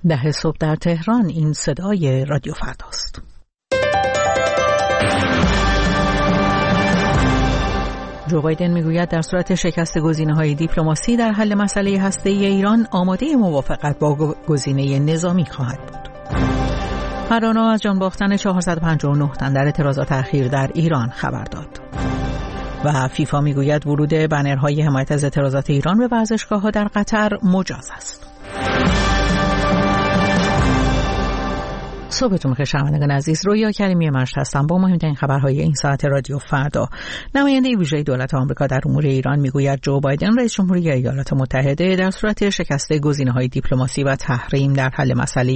10 صبح در تهران. این صدای رادیو فرداست. جو بایدن میگوید در صورت شکست گزینه‌های دیپلماسی در حل مسئله هسته‌ای ایران آماده موافقت با گزینه نظامی خواهد بود. هرانا از جان باختن 459 تن در اعتراضات اخیر در ایران خبر داد. و فیفا میگوید ورود بنرهای حمایت از اعتراضات ایران به ورزشگاه‌ها در قطر مجاز است. صبحتون بخیر شنوندگان عزیز، رویا کریمی مشت هستم با مهمترین خبرهای این ساعت رادیو فردا. نماینده ویژه دولت آمریکا در امور ایران میگوید جو بایدن رئیس جمهوری ایالات متحده در صورت شکست گزینه‌های دیپلماسی و تحریم در حل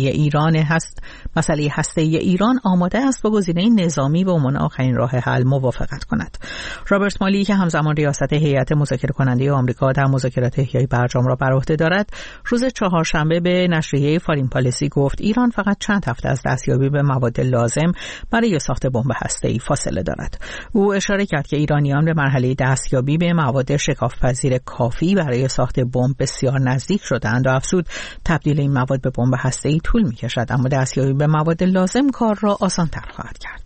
مسئله هسته‌ای ایران آماده است با گزینه نظامی به عنوان آخرین راه حل موافقت کند. رابرت مالی که همزمان ریاست هیئت مذاکره کننده آمریکا در مذاکرات احیای برجام را بر عهده دارد، روز چهارشنبه به نشریه فارین پالیسی گفت ایران فقط چند هفته از دستیابی به مواد لازم برای ساخت بمب هسته‌ای فاصله دارد. او اشاره کرد که ایرانیان به مرحله دستیابی به مواد شکافپذیر کافی برای ساخت بمب بسیار نزدیک شدند و افزود تبدیل این مواد به بمب هسته‌ای طول می‌کشد، اما دستیابی به مواد لازم کار را آسان‌تر خواهد کرد.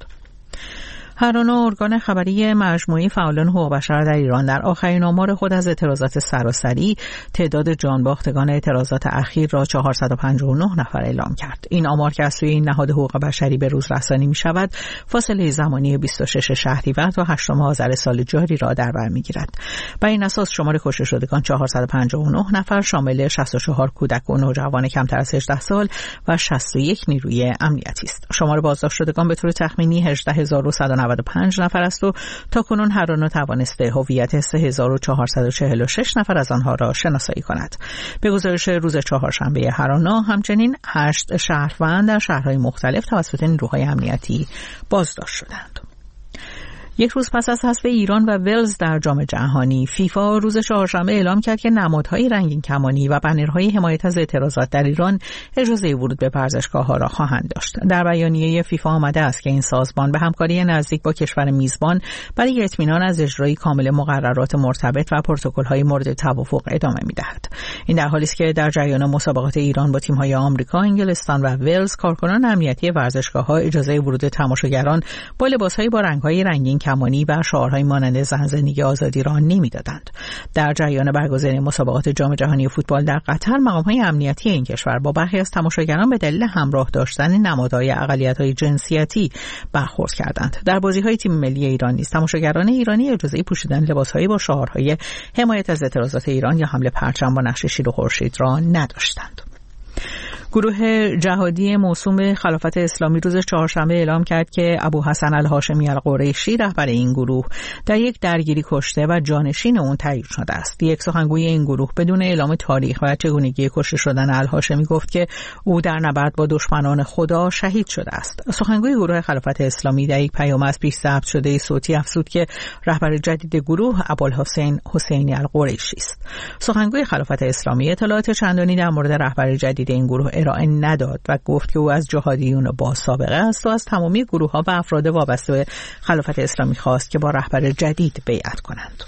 هرانا ارگان خبری مجموعه فعالان حقوق بشر در ایران در آخرین آمار خود از اعتراضات سراسری تعداد جانباختگان اعتراضات اخیر را 459 نفر اعلام کرد. این آمار که از سوی این نهاد حقوق بشری به روز رسانی می شود، فاصله زمانی 26 شهریور تا 8 آذر سال جاری را در بر می گیرد. بر این اساس شمار کشته شدگان 459 نفر شامل 64 کودک و نوجوان کمتر از 18 سال و 61 نیروی امنیتی است. شمار بازداشت شدگان به طور تخمینی 18195 نفر است و تاکنون هرانا توانسته هویت 3446 نفر از آنها را شناسایی کند. به گزارش روز چهارشنبه هرانا همچنین 8 شهروند در شهرهای مختلف توسط نیروهای امنیتی بازداشت شدند. یک روز پس از حذف ایران و ولز در جام جهانی، فیفا روز چهارشنبه اعلام کرد که نمادهای رنگین کمانی و بنرهای حمایت از اعتراضات در ایران اجازه ورود به ورزشگاه‌ها را خواهند داشت. در بیانیه فیفا آمده است که این سازمان به همکاری نزدیک با کشور میزبان برای اطمینان از اجرای کامل مقررات مرتبط و پروتکل‌های مورد توافق ادامه می‌دهد. این در حالی است که در جریان مسابقات ایران با تیم‌های آمریکا، انگلستان و ولز، کارکنان امنیتی ورزشگاه‌ها اجازه ورود تماشاگران با لباس‌های با رنگ‌های رنگین کمانی و شعارهای مانند زن زندگی آزادی را نمی‌دادند. در جریان برگزاری مسابقات جام جهانی فوتبال در قطر، مقام‌های امنیتی این کشور با برخی از تماشاگران به دلیل همراه داشتن نمادهای اقلیت‌های جنسیتی برخورد کردند. در بازی‌های تیم ملی ایران نیز تماشاگران ایرانی اجازه پوشیدن لباس‌های با شعارهای حمایت از اعتراضات ایران یا حمل پرچم با نقش شیر و خورشید را نداشتند. گروه جهادی موسوم به خلافت اسلامی روز چهارشنبه اعلام کرد که ابوحسن الهاشمی القریشی رهبر این گروه در یک درگیری کشته و جانشین اون تعیین شده است. یک سخنگوی این گروه بدون اعلام تاریخ و چگونگی کشته شدن الهاشمی گفت که او در نبرد با دشمنان خدا شهید شده است. سخنگوی گروه خلافت اسلامی در یک پیام از پیش ضبط شده صوتی افزود که رهبر جدید گروه ابوالحسین حسینی القریشی است. سخنگوی خلافت اسلامی اطلاعات چندانی در مورد رهبر جدید این گروه ارائه نداد و گفت که او از جهادیون با سابقه است و از تمامی گروه‌ها و افراد وابسته به خلافت اسلامی خواست که با رهبر جدید بیعت کنند.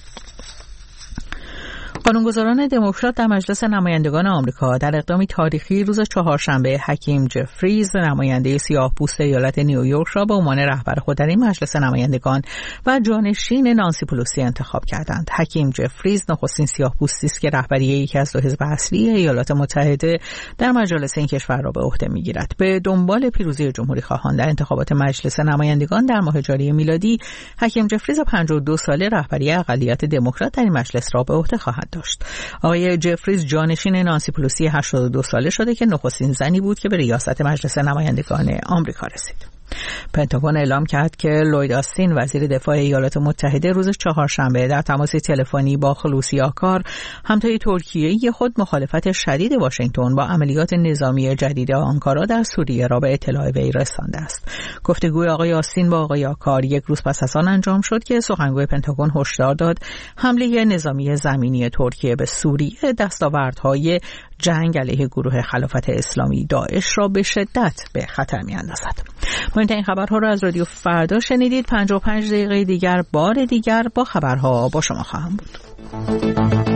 قانونگذاران دموکرات در مجلس نمایندگان آمریکا در اقدامی تاریخی روز چهارشنبه حکیم جفریز، نماینده سیاه‌پوست ایالت نیویورک را به عنوان رهبر خود در این مجلس نمایندگان و جانشین نانسی پلوسی انتخاب کردند. حکیم جفریز نخستین سیاه‌پوستی است که رهبری یکی از دو حزب اصلی ایالات متحده در مجلس این کشور را به عهده می‌گیرد. به دنبال پیروزی جمهوری‌خواهان در انتخابات مجلس نمایندگان در ماه جاری میلادی، حکیم جفریز 52 ساله رهبری اقلیت دموکرات در این مجلس را به عهده خواهد داشت. آقای جفریز جانشین نانسی پلوسی 82 ساله شده که نخستین زنی بود که به ریاست مجلس نمایندگان آمریکا رسید. پنتاگون اعلام کرد که لوید آستین وزیر دفاع ایالات متحده روز چهارشنبه در تماس تلفنی با خلوصی آکار، همتای ترکیه‌ای خود، مخالفت شدید واشنگتن با عملیات نظامی جدید آنکارا در سوریه را به اطلاع وی رسانده است. گفتگوی آقای آستین با آقای آکار یک روز پس از آن انجام شد که سخنگوی پنتاگون هشدار داد حمله نظامی زمینی ترکیه به سوریه دستاوردهای جنگ علیه گروه خلافت اسلامی داعش را به شدت به خطر می‌اندازد. مهمترین خبرها را از رادیو فردا شنیدید. 55 دقیقه دیگر بار دیگر با خبرها با شما خواهم بود.